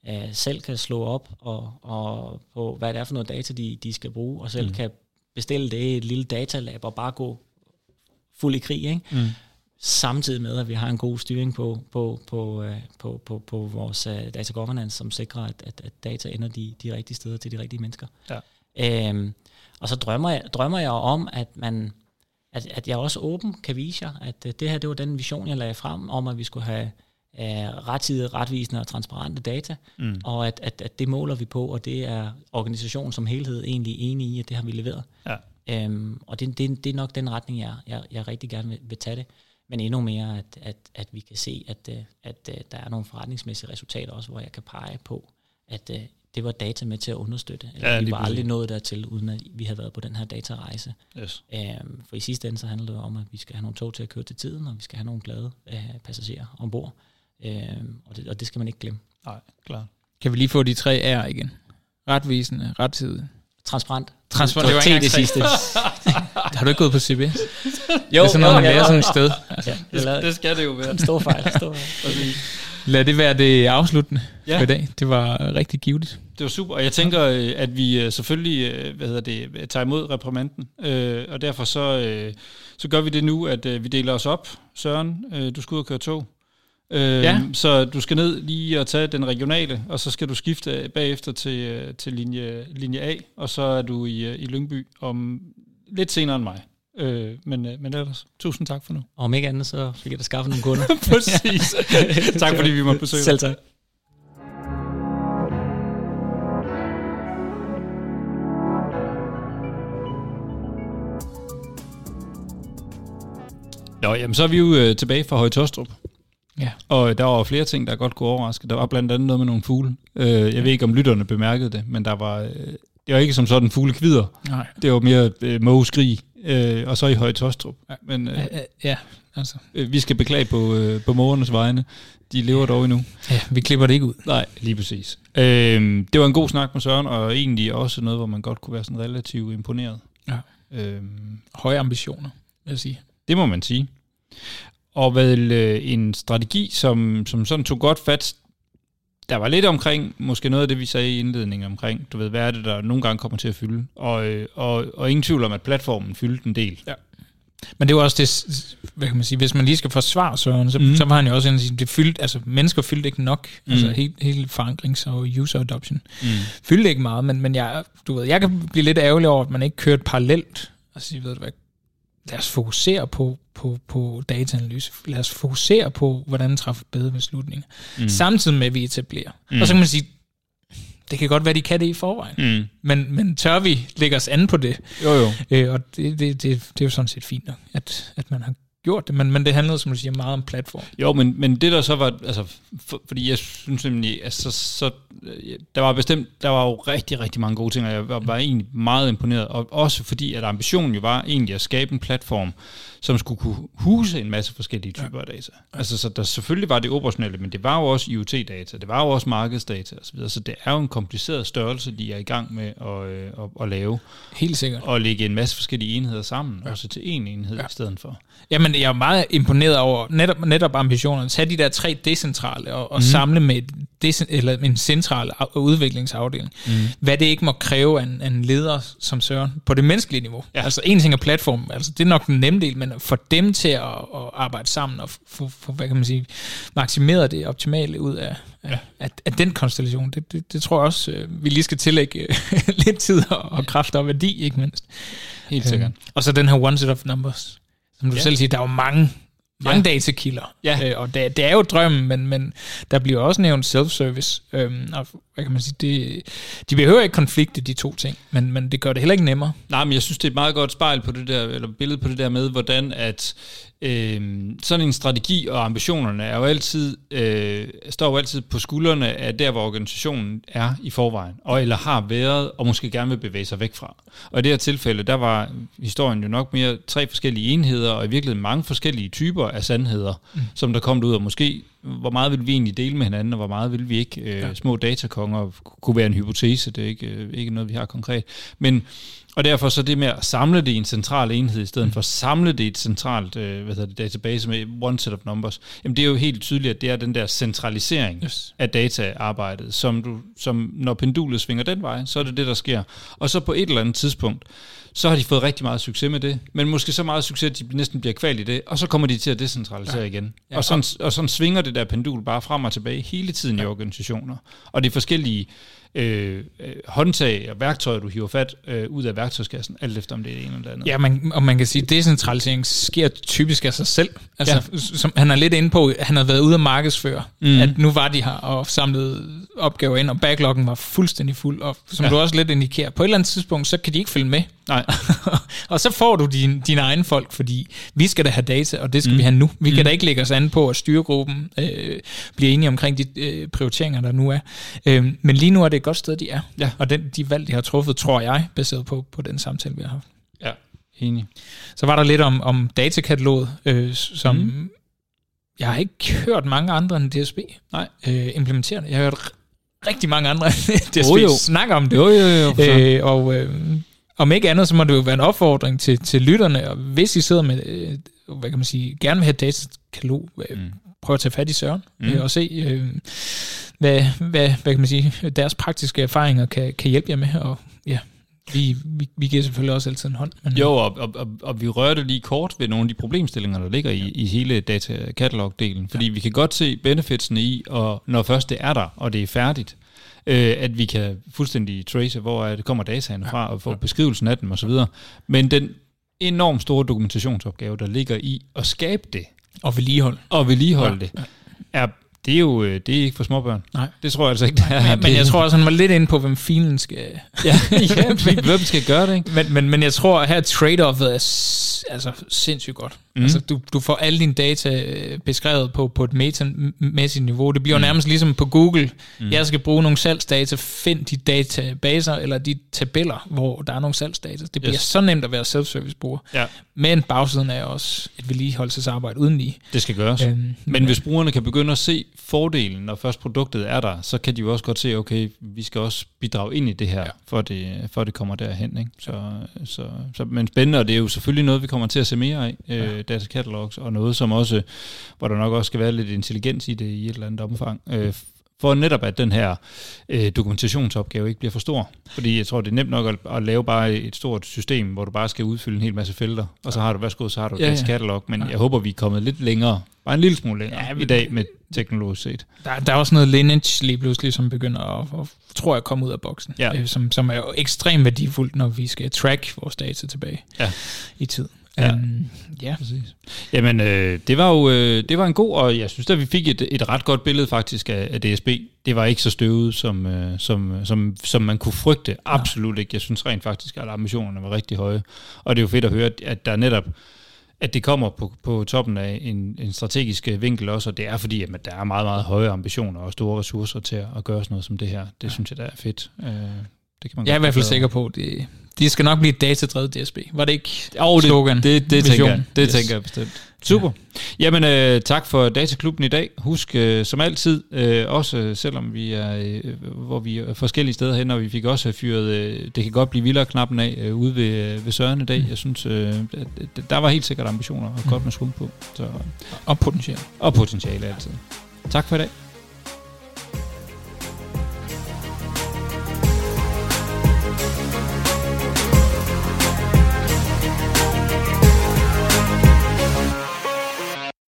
selv kan slå op og på, hvad det er for noget data, de skal bruge, og selv kan bestille det i et lille datalab og bare gå fuld i krig, ikke? Samtidig med, at vi har en god styring på vores data governance, som sikrer, at data ender de rigtige steder til de rigtige mennesker. Ja. Og så drømmer jeg om, at jeg også åben kan vise jer, at det her, det var den vision, jeg lagde frem, om at vi skulle have rettidige, retvisende og transparente data, og at det måler vi på, og det er organisationen som helhed egentlig enig i, at det har vi leveret. Ja. Og det er nok den retning, jeg rigtig gerne vil tage det. Men endnu mere, at vi kan se, at der er nogle forretningsmæssige resultater også, hvor jeg kan pege på, at det var data med til at understøtte. Eller vi var aldrig nået dertil, uden at vi havde været på den her datarejse. Yes. For i sidste ende så handler det om, at vi skal have nogle tog til at køre til tiden, og vi skal have nogle glade passagerer ombord. Og det skal man ikke glemme. Nej, klart. Kan vi lige få de 3 R'er igen? Retvisende, rettidig. Transparent. Transparent, det var ikke det sidste. Har du ikke gået på CBS? Jo, det er sådan noget, man lærer sådan et sted. Altså. Ja, det skal det jo være. En stor fejl. Lad det være det afsluttende for i dag. Det var rigtig givetigt. Det var super, og jeg tænker, at vi selvfølgelig tager imod reprimanden, og derfor så gør vi det nu, at vi deler os op. Søren, du skal ud og køre tog. Så du skal ned lige og tage den regionale, og så skal du skifte bagefter til linje A, og så er du i Lyngby om lidt senere end mig. Men ellers, tusind tak for nu. Og om ikke andet, så fik jeg da skaffet nogle kunder. Præcis. Tak fordi vi måtte besøge. Selv tak. Nå, jamen så er vi jo tilbage fra Høje Taastrup. Ja. Og der var flere ting, der godt kunne overraske. Der var blandt andet noget med nogle fugle. Jeg ved ikke, om lytterne bemærkede det, men det var ikke som sådan fuglekvider. Nej. Det var mere mågeskrig, og så i Høje Taastrup. Ja. Men altså. Vi skal beklage på mågernes vegne. De lever dog endnu. Ja, vi klipper det ikke ud. Nej, lige præcis. Det var en god snak med Søren, og egentlig også noget, hvor man godt kunne være sådan relativt imponeret. Ja. Høje ambitioner, vil jeg sige. Det må man sige. Og vel en strategi, som sådan tog godt fat. Der var lidt omkring, måske noget af det, vi sagde i indledningen omkring, du ved, hvad er det, der nogle gange kommer til at fylde. Og ingen tvivl om, at platformen fyldte en del. Ja. Men det var også det, hvad kan man sige, hvis man lige skal forsvare Søren, så var han jo også en, det fyldte, altså mennesker fyldte ikke nok, altså hele forankrings- og user adoption fyldte ikke meget, men jeg kan blive lidt ærgerlig over, at man ikke kørte parallelt. Altså, ved du hvad, lad os fokusere på dataanalyse. Lad os fokusere på, hvordan træffe bedre beslutninger. Samtidig med, at vi etablerer. Og så kan man sige, det kan godt være, de kan det i forvejen. Men tør vi lægge os an på det? Jo. Og det er jo sådan set fint nok, at man har gjort det. Men det handlede, som du siger, meget om platform. Jo, men det der så var, altså, fordi jeg synes nemlig, altså, der var jo rigtig, rigtig mange gode ting, og jeg var egentlig meget imponeret. Og også fordi, at ambitionen jo var egentlig at skabe en platform, som skulle kunne huse en masse forskellige typer af data. Altså, så der selvfølgelig var det operationelle, men det var jo også IoT-data, det var jo også markedsdata osv., så det er jo en kompliceret størrelse, de er i gang med at lave. Helt sikkert. Og lægge en masse forskellige enheder sammen, også til en enhed i stedet for. Jamen, jeg er meget imponeret over netop ambitionerne. Tag de der 3 decentrale og samle med en central udviklingsafdeling. Hvad det ikke må kræve af en leder som Søren på det menneskelige niveau. Ja. Altså en ting er platformen, altså det er nok den nemme del, men for dem til at arbejde sammen og få hvad kan man sige, maksimeret det optimale ud af den konstellation, det tror jeg også, vi lige skal tillægge lidt tid og kræfter og værdi, ikke mindst. Helt sikkert. Og så den her one set of numbers. Som du selv siger, der er jo mange datakilder, og det er jo drømmen, men der bliver også nævnt self-service, og hvad kan man sige, de behøver ikke konflikte, de 2 ting, men det gør det heller ikke nemmere. Nej, men jeg synes, det er et meget godt spejl på det der, eller billede på det der med, hvordan at sådan en strategi og ambitionerne er jo altid, står jo altid på skuldrene af der, hvor organisationen er i forvejen, eller har været, og måske gerne vil bevæge sig væk fra. Og i det her tilfælde, der var historien jo nok mere 3 forskellige enheder, og i virkeligheden mange forskellige typer af sandheder, som der kom ud, og måske hvor meget vil vi egentlig dele med hinanden, og hvor meget vil vi ikke. Små datakonger kunne være en hypotese, det er ikke noget, vi har konkret. Og derfor så det med at samle det i en central enhed, i stedet for at samle det i et centralt database med one set of numbers, jamen det er jo helt tydeligt, at det er den der centralisering af dataarbejdet, som når pendulet svinger den vej, så er det det, der sker. Og så på et eller andet tidspunkt, så har de fået rigtig meget succes med det, men måske så meget succes, at de næsten bliver kvalt i det, og så kommer de til at decentralisere igen. Ja. Og sådan svinger det der pendul bare frem og tilbage hele tiden i organisationer. Og det er forskellige håndtag og værktøjer, du hiver fat ud af værktøjskassen, alt efter om det er det ene eller andet. Ja, og man kan sige, at decentralisering sker typisk af sig selv. Altså, som han er lidt inde på, han har været ude at markedsføre, at nu var de her og samlede opgaver ind, og backloggen var fuldstændig fuld, og som du også lidt indikerer, på et eller andet tidspunkt, så kan de ikke følge med. Nej. Og så får du dine egne folk, fordi vi skal da have data, og det skal vi have nu. Vi kan da ikke lægge os an på, at styregruppen bliver enige omkring de prioriteringer, der nu er. Men lige nu er det et godt sted, de er. Ja. Og de valg, de har truffet, tror jeg, baseret på den samtale, vi har haft. Ja, enig. Så var der lidt om datakataloget, som jeg har ikke hørt mange andre end DSB implementere det. Jeg har hørt rigtig mange andre end DSB snakke om det. Jo. Om ikke andet, så må det jo være en opfordring til lytterne, og hvis I sidder med, hvad kan man sige, gerne vil have et datakatalog, prøv at tage fat i Søren, og se, hvad kan man sige, deres praktiske erfaringer kan hjælpe jer med, og ja, vi giver selvfølgelig også altid en hånd. Men jo, og vi rørte lige kort ved nogle af de problemstillinger, der ligger i hele datakatalog-delen, fordi vi kan godt se benefitsene i, og når først det er der, og det er færdigt, at vi kan fuldstændig trace, hvor det kommer dataene fra, og få beskrivelsen af dem osv. Men den enormt store dokumentationsopgave, der ligger i at skabe det, og vedligeholde det, det er ikke for småbørn. Nej. Det tror jeg altså ikke, det er. Men jeg tror også, han var lidt inde på, hvem filen skal... hvem skal gøre det, ikke? Men jeg tror, at her trade-offet er sindssygt godt. Altså, du får alle dine data beskrevet på et metamæssigt niveau. Det bliver nærmest ligesom på Google. Jeg skal bruge nogle salgsdata. Find de databaser eller de tabeller, hvor der er nogle salgsdata. Det bliver så nemt at være self-service-bruger. Ja. Men bagsiden er også et vedligeholdelsesarbejde uden lige. Det skal gøres. Men hvis brugerne kan begynde at se fordelen, når først produktet er der, så kan de jo også godt se, okay, vi skal også bidrage ind i det her, for det kommer derhen. Ikke? Så, men spændende, og det er jo selvfølgelig noget, vi kommer til at se mere af, data catalogs, og noget, som også, hvor der nok også skal være lidt intelligens i det i et eller andet omfang, for netop at den her dokumentationsopgave ikke bliver for stor. Fordi jeg tror, det er nemt nok at lave bare et stort system, hvor du bare skal udfylde en hel masse felter, og så har du, så har du et katalog, men jeg håber, vi er kommet lidt længere, bare en lille smule længere i dag med teknologisk set. Der er også noget lineage lige pludselig, som begynder at tror jeg, komme ud af boksen, som er jo ekstremt værdifuldt, når vi skal track vores data tilbage i tid. Ja, præcis. Jamen, det var en god, og jeg synes, at vi fik et ret godt billede faktisk af DSB. Det var ikke så støvet, som man kunne frygte. Absolut ikke. Jeg synes rent faktisk, at ambitionerne var rigtig høje. Og det er jo fedt at høre, at der netop, at det kommer på toppen af en strategisk vinkel også, og det er fordi, at der er meget, meget høje ambitioner og store ressourcer til at gøre sådan noget som det her. Det synes jeg, der er fedt. Det kan man jeg er i hvert fald sikker på, de skal nok blive et datadrevet DSB. Var det ikke slogan? Det tænker jeg bestemt. Super. Jamen, tak for Dataklubben i dag. Husk, som altid, også selvom vi er, hvor vi er forskellige steder hen, og vi fik også fyret, det kan godt blive vildere knappen af, ude ved Søren i dag. Jeg synes, der var helt sikkert ambitioner og godt med svung på. Så. Og potentiale. Og potentiale altid. Tak for i dag.